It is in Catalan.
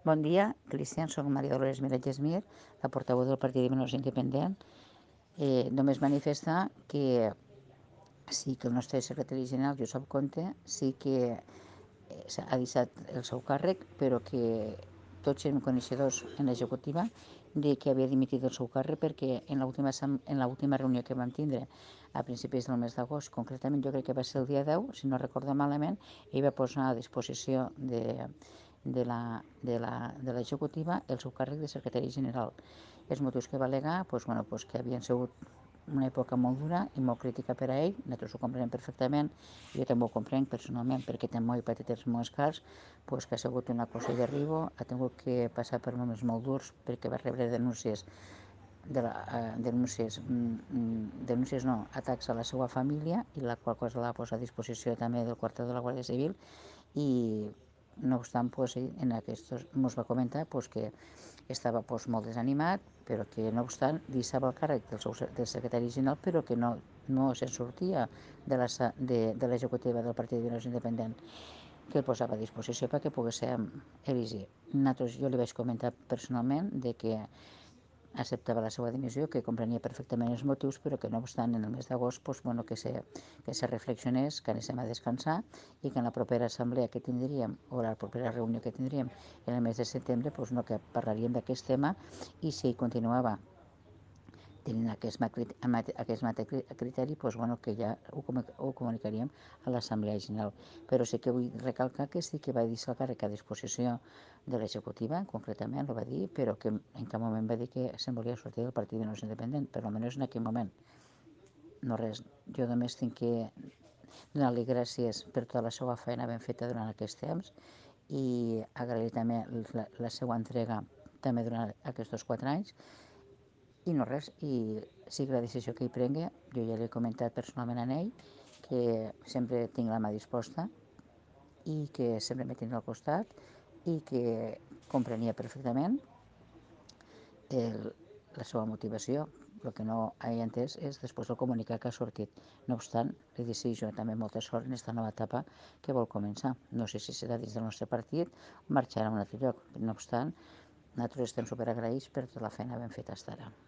Bon dia, Cristian, soc Maria Dolores Miretges Mir, la portaveu del Partit de Menors Independent. Només manifestar que sí que el nostre secretari general, Josep Conte, sí que ha deixat el seu càrrec, però que tots érem coneixedors en l'executiva de que havia dimitit del seu càrrec perquè en l'última reunió que vam tindre a principis del mes d'agost, concretament jo crec que va ser el dia 10, si no recordo malament, ell va posar a disposició de l'executiva el seu càrrec de secretari general. Els motius que va al·legar que havien sigut una època molt dura i molt crítica per a ell, nosaltres ho comprenem perfectament, jo també ho comprenc personalment perquè també he patit els meus cars, que ha sigut una cosa de ribo, ha tingut que passar per moments molt durs perquè va rebre denúncies atacs a la seva família, i la qual cosa la posa a disposició també del quartel de la Guàrdia Civil. I no obstant, en aquests ens va comentar que estava molt desanimat, però que no obstant deixava el càrrec del secretari general, però que no se'n sortia de l'executiva del Partit de Menors Independent, que el posava a disposició perquè poguéssim elegir. Jo li vaig comentar personalment que acceptava la seva dimissió, que comprenia perfectament els motius, però que no obstant en el mes d'agost que se reflexionés, que anéssim a descansar i que en la propera assemblea que tindríem o la propera reunió que tindríem en el mes de setembre que parlaríem d'aquest tema, i si ell continuava tenint aquest mateix criteri, que ja ho comunicaríem a l'Assemblea General. Però sí que vull recalcar que sí que va deixar el càrrec a disposició de l'executiva, concretament ho va dir, però que en cap moment va dir que se'n volia sortir del Partit de Menors Independent, per almenys en aquell moment. No res, jo només tinc que donar-li gràcies per tota la seva feina ben feta durant aquest temps i agrair també la seva entrega també durant aquests 4 anys. I no res, i sigui la decisió que ell prengui, jo ja l'he comentat personalment a ell, que sempre tinc la mà disposta i que sempre m'he tindrà al costat i que comprenia perfectament la seva motivació. El que no he entès és després del comunicat que ha sortit. No obstant, li desitjo també molta sort en aquesta nova etapa que vol començar. No sé si serà dins del nostre partit o marxarà a un altre lloc. No obstant, nosaltres estem superagraïts per tota la feina ben feta fins ara.